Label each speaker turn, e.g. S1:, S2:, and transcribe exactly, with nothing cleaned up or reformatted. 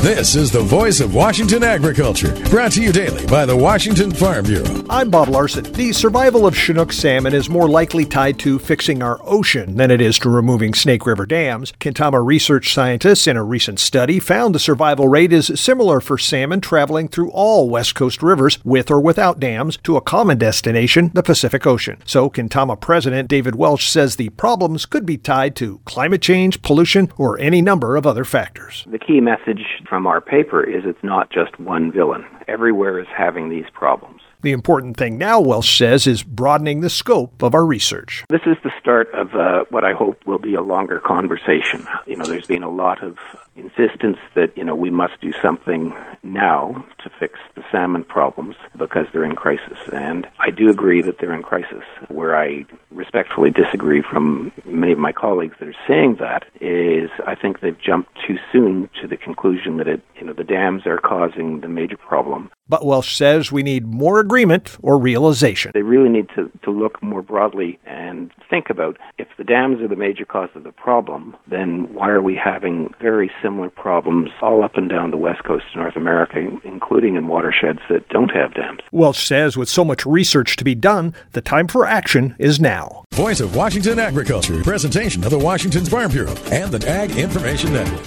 S1: This is the voice of Washington agriculture, brought to you daily by the Washington Farm Bureau.
S2: I'm Bob Larson. The survival of Chinook salmon is more likely tied to fixing our ocean than it is to removing Snake River dams. Kintama research scientists in a recent study found the survival rate is similar for salmon traveling through all West Coast rivers, with or without dams, to a common destination, the Pacific Ocean. So Kintama President David Welch says the problems could be tied to climate change, pollution, or any number of other factors.
S3: The key message from our paper is it's not just one villain. Everywhere is having these problems.
S2: The important thing now, Welch says, is broadening the scope of our research.
S3: This is the start of uh, what I hope will be a longer conversation. You know, there's been a lot of insistence that, you know, we must do something now to fix the salmon problems because they're in crisis. And I do agree that they're in crisis. Where I respectfully disagree from many of my colleagues that are saying that is I think they've jumped too soon to the conclusion that, it, you know, the dams are causing the major problem.
S2: But Welch says we need more agreement or realization.
S3: They really need to, to look more broadly and think about if the dams are the major cause of the problem, then why are we having very similar problems all up and down the west coast of North America, including in watersheds that don't have dams?
S2: Welch says with so much research to be done, the time for action is now.
S1: Voice of Washington agriculture, presentation of the Washington Farm Bureau and the Ag Information Network.